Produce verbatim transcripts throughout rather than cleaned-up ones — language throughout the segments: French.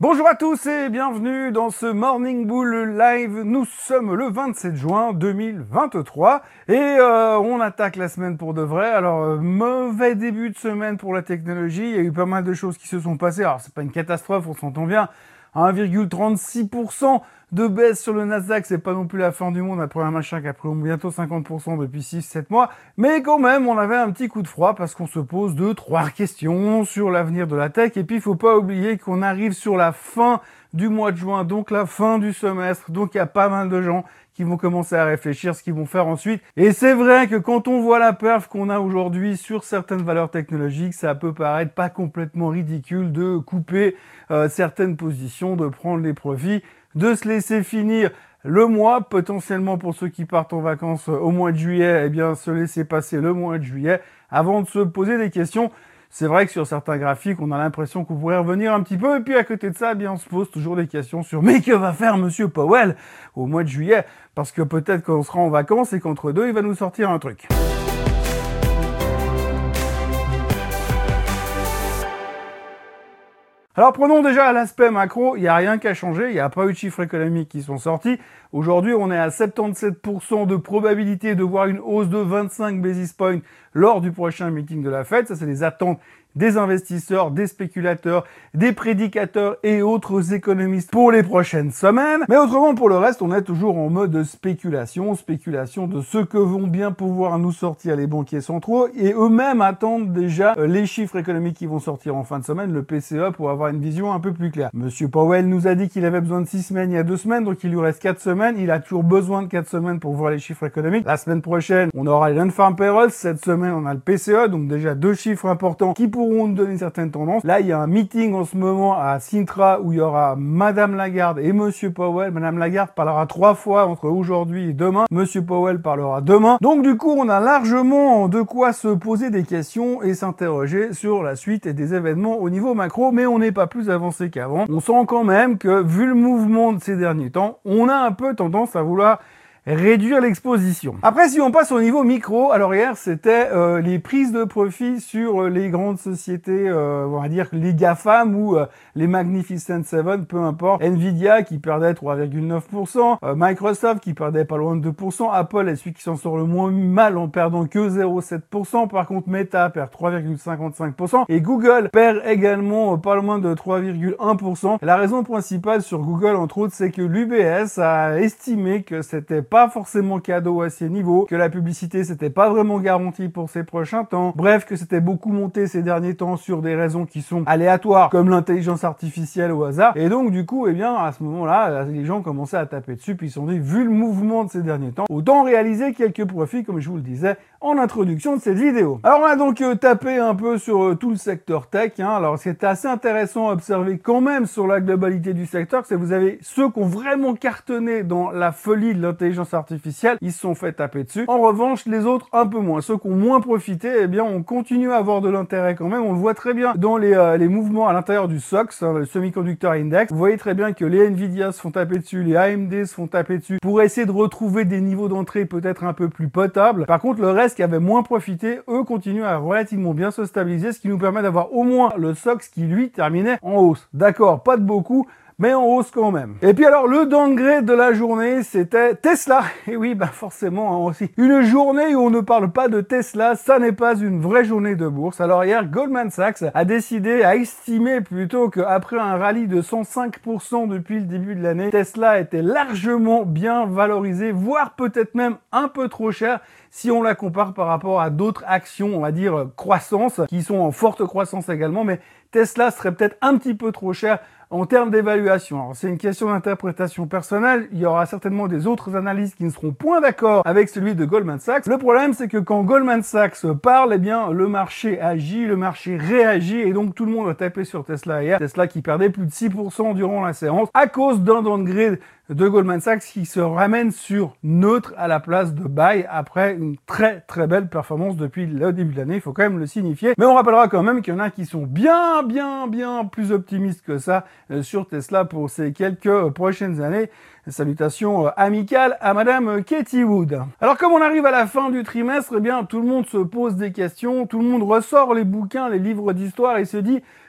Bonjour à tous et bienvenue dans ce Morning Bull Live. Nous sommes le vingt-sept juin deux mille vingt-trois et euh, on attaque la semaine pour de vrai. Alors, euh, mauvais début de semaine pour la technologie. Il y a eu pas mal de choses qui se sont passées. Alors, c'est pas une catastrophe, on s'entend bien. un virgule trente-six pour cent de baisse sur le Nasdaq, c'est pas non plus la fin du monde après un machin qui a pris bientôt cinquante pour cent depuis six sept mois. Mais quand même, on avait un petit coup de froid parce qu'on se pose deux, trois questions sur l'avenir de la tech. Et puis, il faut pas oublier qu'on arrive sur la fin du mois de juin, donc la fin du semestre. Donc, il y a pas mal de gens qui vont commencer à réfléchir ce qu'ils vont faire ensuite. Et c'est vrai que quand on voit la perf qu'on a aujourd'hui sur certaines valeurs technologiques, ça peut paraître pas complètement ridicule de couper euh, certaines positions, de prendre les profits, de se laisser finir le mois, potentiellement pour ceux qui partent en vacances au mois de juillet, eh bien se laisser passer le mois de juillet avant de se poser des questions. C'est vrai que sur certains graphiques, on a l'impression qu'on pourrait revenir un petit peu. Et puis à côté de ça, eh bien, on se pose toujours des questions sur « Mais que va faire Monsieur Powell au mois de juillet ?» Parce que peut-être qu'on sera en vacances et qu'entre deux, il va nous sortir un truc. Alors prenons déjà l'aspect macro, il n'y a rien qu'à changer, il n'y a pas eu de chiffres économiques qui sont sortis. Aujourd'hui, on est à soixante-dix-sept pour cent de probabilité de voir une hausse de vingt-cinq basis points lors du prochain meeting de la Fed. Ça, c'est les attentes des investisseurs, des spéculateurs, des prédicateurs et autres économistes pour les prochaines semaines. Mais autrement, pour le reste, on est toujours en mode spéculation, spéculation de ce que vont bien pouvoir nous sortir les banquiers centraux et eux-mêmes attendent déjà les chiffres économiques qui vont sortir en fin de semaine, le P C E, pour avoir une vision un peu plus claire. Monsieur Powell nous a dit qu'il avait besoin de six semaines il y a deux semaines, donc il lui reste quatre semaines. Il a toujours besoin de quatre semaines pour voir les chiffres économiques. La semaine prochaine, on aura les non-farm payrolls. Cette semaine, on a le P C E, donc déjà deux chiffres importants qui pourront nous donner une certaine tendance. Là, il y a un meeting en ce moment à Sintra où il y aura Madame Lagarde et Monsieur Powell. Madame Lagarde parlera trois fois entre aujourd'hui et demain. Monsieur Powell parlera demain. Donc du coup, on a largement de quoi se poser des questions et s'interroger sur la suite et des événements au niveau macro, mais on n'est pas plus avancé qu'avant. On sent quand même que, vu le mouvement de ces derniers temps, on a un peu tendance à vouloir réduire l'exposition. Après, si on passe au niveau micro, alors hier, c'était euh, les prises de profit sur euh, les grandes sociétés, euh, on va dire les GAFAM ou euh, les Magnificent Seven, peu importe. Nvidia qui perdait trois virgule neuf pour cent, euh, Microsoft qui perdait pas loin de deux pour cent, Apple est celui qui s'en sort le moins mal en perdant que zéro virgule sept pour cent, par contre Meta perd trois virgule cinquante-cinq pour cent et Google perd également euh, pas loin de trois virgule un pour cent. La raison principale sur Google, entre autres, c'est que l'U B S a estimé que c'était pas forcément cadeau à ces niveaux, que la publicité c'était pas vraiment garanti pour ces prochains temps, bref que c'était beaucoup monté ces derniers temps sur des raisons qui sont aléatoires comme l'intelligence artificielle au hasard, et donc du coup eh bien à ce moment-là les gens commençaient à taper dessus puis ils se sont dit vu le mouvement de ces derniers temps, autant réaliser quelques profits comme je vous le disais en introduction de cette vidéo. Alors on a donc euh, tapé un peu sur euh, tout le secteur tech, hein. Alors ce qui est assez intéressant à observer quand même sur la globalité du secteur, c'est que vous avez ceux qui ont vraiment cartonné dans la folie de l'intelligence artificielle, ils se sont fait taper dessus. En revanche, les autres un peu moins. Ceux qui ont moins profité, eh bien, on continue à avoir de l'intérêt quand même. On le voit très bien dans les, euh, les mouvements à l'intérieur du S O X, hein, le Semiconductor Index. Vous voyez très bien que les Nvidia se font taper dessus, les A M D se font taper dessus pour essayer de retrouver des niveaux d'entrée peut-être un peu plus potables. Par contre, le reste qui avait moins profité, eux continuent à relativement bien se stabiliser, ce qui nous permet d'avoir au moins le S O X qui, lui, terminait en hausse. D'accord, pas de beaucoup, mais en hausse quand même. Et puis alors, le downgrade de la journée, c'était Tesla. Et oui, bah forcément, hein, aussi. Une journée où on ne parle pas de Tesla, ça n'est pas une vraie journée de bourse. Alors hier, Goldman Sachs a décidé, a estimé plutôt qu'après un rallye de cent cinq pour cent depuis le début de l'année, Tesla était largement bien valorisé, voire peut-être même un peu trop cher, si on la compare par rapport à d'autres actions, on va dire, croissance, qui sont en forte croissance également, mais Tesla serait peut-être un petit peu trop cher en termes d'évaluation. Alors, c'est une question d'interprétation personnelle. Il y aura certainement des autres analystes qui ne seront point d'accord avec celui de Goldman Sachs. Le problème, c'est que quand Goldman Sachs parle, eh bien, le marché agit, le marché réagit, et donc tout le monde a tapé sur Tesla hier. Tesla qui perdait plus de six pour cent durant la séance à cause d'un downgrade de Goldman Sachs qui se ramène sur neutre à la place de buy après une très très belle performance depuis le début de l'année, il faut quand même le signifier. Mais on rappellera quand même qu'il y en a qui sont bien bien bien plus optimistes que ça sur Tesla pour ces quelques prochaines années. Salutations amicales à Madame Katie Wood. Alors comme on arrive à la fin du trimestre, eh bien tout le monde se pose des questions, tout le monde ressort les bouquins, les livres d'histoire et se dit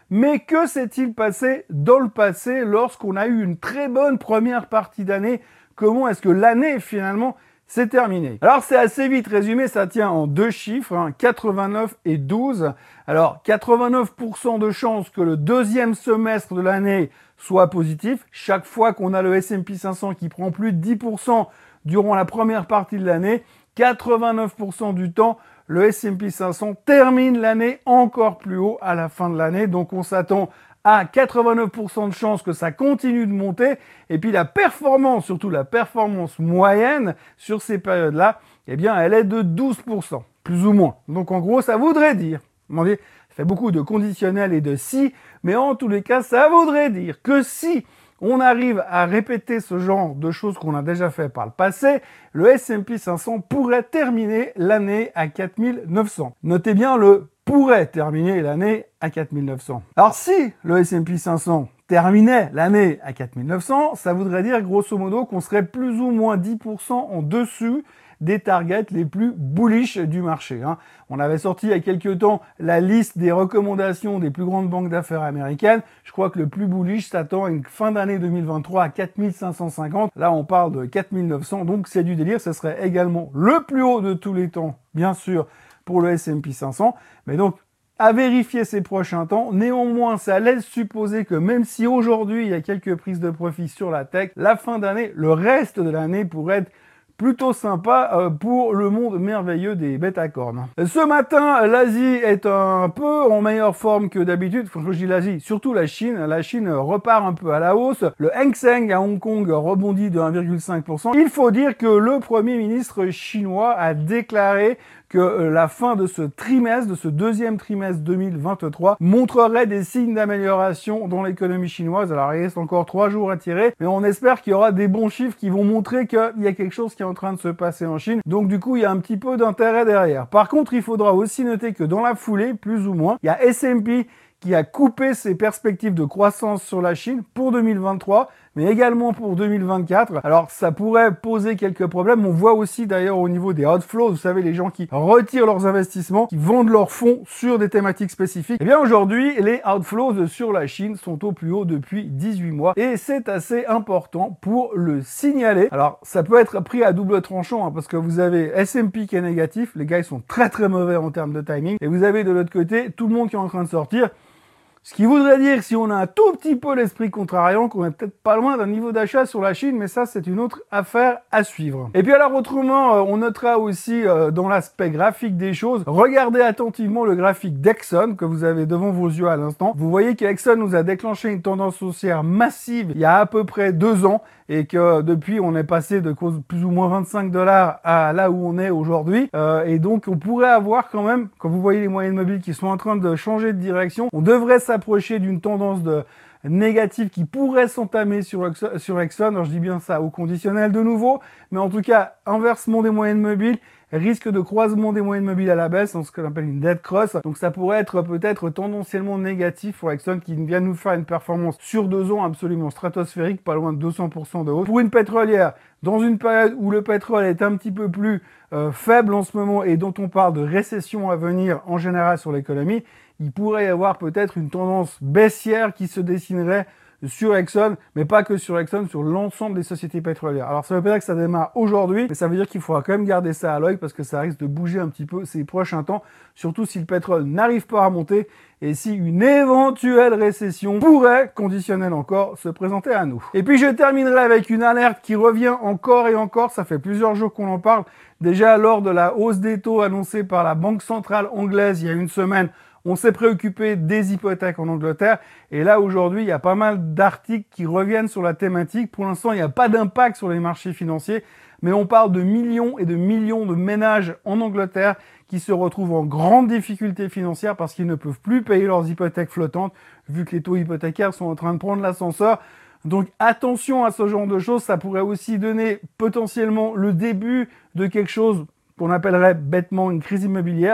Mais que s'est-il passé dans le passé lorsqu'on a eu une très bonne première partie d'année? Comment est-ce que l'année finalement s'est terminée? Alors c'est assez vite résumé, ça tient en deux chiffres, hein, quatre-vingt-neuf et douze. Alors quatre-vingt-neuf pour cent de chances que le deuxième semestre de l'année soit positif. Chaque fois qu'on a le S and P cinq cents qui prend plus de dix pour cent durant la première partie de l'année, quatre-vingt-neuf pour cent du temps, le S and P cinq cents termine l'année encore plus haut à la fin de l'année. Donc on s'attend à quatre-vingt-neuf pour cent de chances que ça continue de monter. Et puis la performance, surtout la performance moyenne sur ces périodes-là, eh bien elle est de douze pour cent, plus ou moins. Donc en gros, ça voudrait dire, ça fait beaucoup de conditionnels et de si, mais en tous les cas, ça voudrait dire que si on arrive à répéter ce genre de choses qu'on a déjà fait par le passé, le S and P cinq cents pourrait terminer l'année à quatre mille neuf cents. Notez bien le pourrait terminer l'année à quatre mille neuf cents. Alors si le S and P cinq cents terminait l'année à quatre mille neuf cents, ça voudrait dire grosso modo qu'on serait plus ou moins dix pour cent en dessus des targets les plus bullish du marché. Hein. On avait sorti il y a quelques temps la liste des recommandations des plus grandes banques d'affaires américaines. Je crois que le plus bullish s'attend à une fin d'année deux mille vingt-trois à quatre mille cinq cent cinquante. Là, on parle de quatre mille neuf cents, donc c'est du délire. Ce serait également le plus haut de tous les temps, bien sûr, pour le S and P cinq cents. Mais donc, à vérifier ces prochains temps. Néanmoins, ça laisse supposer que même si aujourd'hui, il y a quelques prises de profit sur la tech, la fin d'année, le reste de l'année pourrait être plutôt sympa euh, pour le monde merveilleux des bêtes à cornes. Ce matin, l'Asie est un peu en meilleure forme que d'habitude. Quand je dis l'Asie, surtout la Chine. La Chine repart un peu à la hausse. Le Hang Seng à Hong Kong rebondit de un virgule cinq pour cent. Il faut dire que le Premier ministre chinois a déclaré que la fin de ce trimestre, de ce deuxième trimestre deux mille vingt-trois, montrerait des signes d'amélioration dans l'économie chinoise. Alors, il reste encore trois jours à tirer, mais on espère qu'il y aura des bons chiffres qui vont montrer qu'il y a quelque chose qui est en train de se passer en Chine. Donc, du coup, il y a un petit peu d'intérêt derrière. Par contre, il faudra aussi noter que dans la foulée, plus ou moins, il y a S and P qui a coupé ses perspectives de croissance sur la Chine pour deux mille vingt-trois, mais également pour deux mille vingt-quatre. Alors, ça pourrait poser quelques problèmes. On voit aussi d'ailleurs au niveau des outflows, vous savez, les gens qui retirent leurs investissements, qui vendent leurs fonds sur des thématiques spécifiques. Eh bien, aujourd'hui, les outflows sur la Chine sont au plus haut depuis dix-huit mois et c'est assez important pour le signaler. Alors, ça peut être pris à double tranchant hein, parce que vous avez S and P qui est négatif, les gars ils sont très très mauvais en termes de timing, et vous avez de l'autre côté tout le monde qui est en train de sortir. Ce qui voudrait dire, si on a un tout petit peu l'esprit contrariant, qu'on est peut-être pas loin d'un niveau d'achat sur la Chine, mais ça, c'est une autre affaire à suivre. Et puis alors, autrement, on notera aussi dans l'aspect graphique des choses, regardez attentivement le graphique d'Exxon que vous avez devant vos yeux à l'instant. Vous voyez qu'Exxon nous a déclenché une tendance haussière massive il y a à peu près deux ans, et que depuis, on est passé de plus ou moins vingt-cinq dollars à là où on est aujourd'hui. Euh, et donc, on pourrait avoir quand même, quand vous voyez les moyennes mobiles qui sont en train de changer de direction, on devrait s'approcher d'une tendance de négative qui pourrait s'entamer sur, sur Exxon. Alors, je dis bien ça au conditionnel de nouveau, mais en tout cas, inversement des moyennes mobiles, risque de croisement des moyennes mobiles à la baisse, dans ce qu'on appelle une dead cross. Donc ça pourrait être peut-être tendanciellement négatif pour Exxon qui vient nous faire une performance sur deux ans absolument stratosphérique, pas loin de deux cents pour cent de hausse. Pour une pétrolière, dans une période où le pétrole est un petit peu plus euh, faible en ce moment et dont on parle de récession à venir en général sur l'économie, il pourrait y avoir peut-être une tendance baissière qui se dessinerait sur Exxon, mais pas que sur Exxon, sur l'ensemble des sociétés pétrolières. Alors ça veut pas dire que ça démarre aujourd'hui, mais ça veut dire qu'il faudra quand même garder ça à l'œil parce que ça risque de bouger un petit peu ces prochains temps, surtout si le pétrole n'arrive pas à monter et si une éventuelle récession pourrait, conditionnelle encore, se présenter à nous. Et puis je terminerai avec une alerte qui revient encore et encore, ça fait plusieurs jours qu'on en parle. Déjà lors de la hausse des taux annoncée par la Banque centrale anglaise il y a une semaine, on s'est préoccupé des hypothèques en Angleterre et là aujourd'hui il y a pas mal d'articles qui reviennent sur la thématique. Pour l'instant il n'y a pas d'impact sur les marchés financiers, mais on parle de millions et de millions de ménages en Angleterre qui se retrouvent en grande difficulté financière parce qu'ils ne peuvent plus payer leurs hypothèques flottantes vu que les taux hypothécaires sont en train de prendre l'ascenseur. Donc attention à ce genre de choses, ça pourrait aussi donner potentiellement le début de quelque chose qu'on appellerait bêtement une crise immobilière.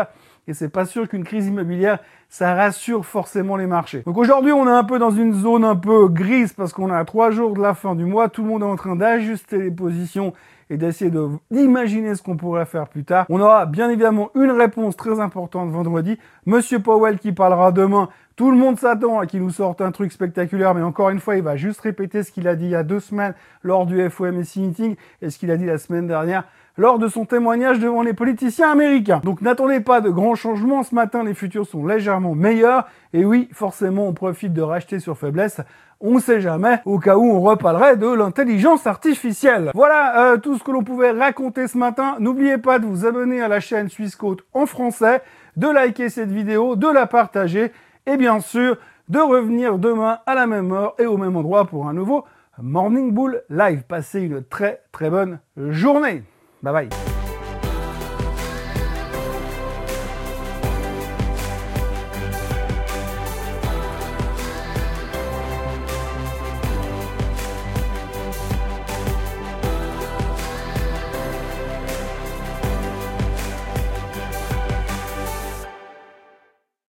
et c'est pas sûr qu'une crise immobilière, ça rassure forcément les marchés. Donc aujourd'hui, on est un peu dans une zone un peu grise parce qu'on est à trois jours de la fin du mois, tout le monde est en train d'ajuster les positions et d'essayer de, d'imaginer ce qu'on pourrait faire plus tard. On aura bien évidemment une réponse très importante vendredi. Monsieur Powell qui parlera demain. Tout le monde s'attend à qu'il nous sorte un truc spectaculaire, mais encore une fois, il va juste répéter ce qu'il a dit il y a deux semaines lors du F O M C meeting et ce qu'il a dit la semaine dernière lors de son témoignage devant les politiciens américains. Donc n'attendez pas de grands changements. Ce matin, les futurs sont légèrement meilleurs. Et oui, forcément, on profite de racheter sur faiblesse. On ne sait jamais, au cas où on reparlerait de l'intelligence artificielle. Voilà euh, tout ce que l'on pouvait raconter ce matin. N'oubliez pas de vous abonner à la chaîne Swissquote en français, de liker cette vidéo, de la partager et bien sûr de revenir demain à la même heure et au même endroit pour un nouveau Morning Bull Live. Passez une très très bonne journée. Bye bye.